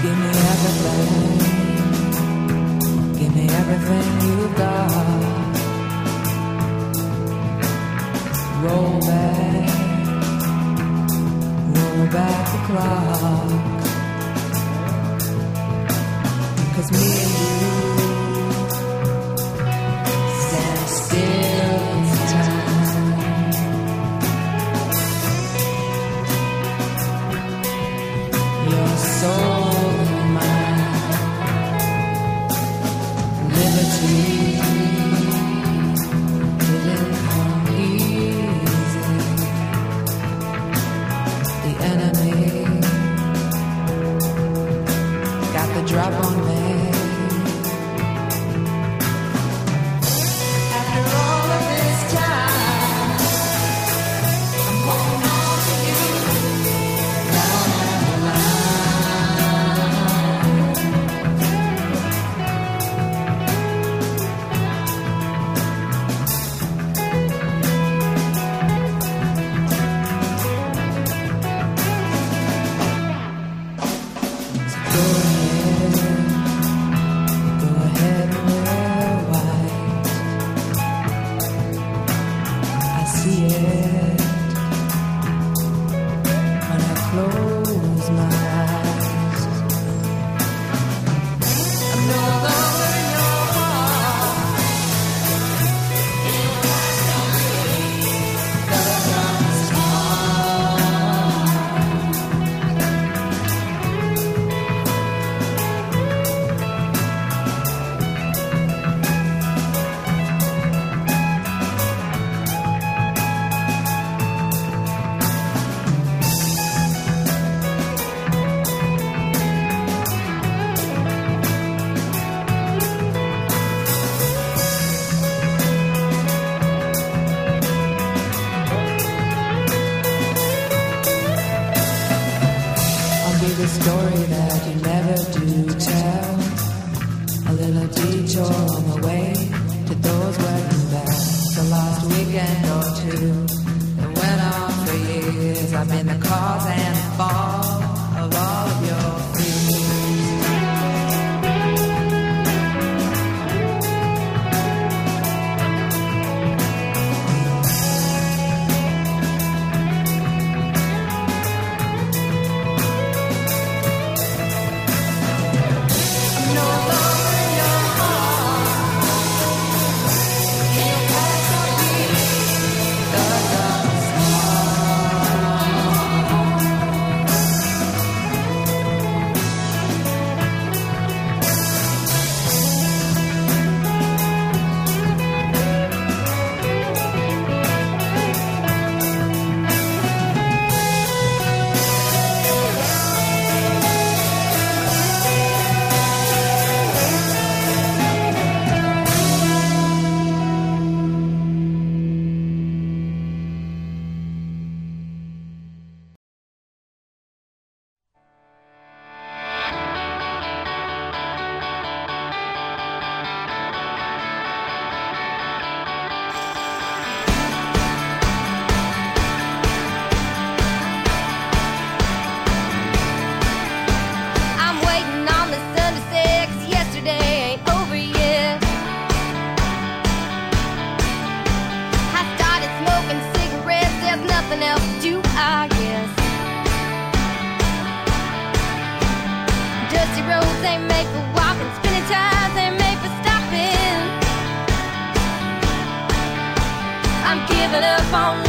Give me everything. Give me everything you've got. Roll back the clock. 'Cause me and you stand still in time. Your soul and mine. Liberty didn't come easy. The enemy got the drop on me. After all of this time, I'm holding on to you. Down the Go ahead and wear white. I see it when I close my eyes. I'm no longer in your heart. The drum's I'll be the story that you never do tell. A little detour on the way to those wedding bells. The last weekend or two that went on for years. I've been the cause and fall of all of your fears. No longer in your heart. In your past I'll be the dust. I'm waiting on the sun to set, 'cause yesterday ain't over yet. I started smoking cigarettes, there's nothing else to do, I guess. Dusty roads ain't made for walking, spinning tires ain't made for stopping. I'm giving up on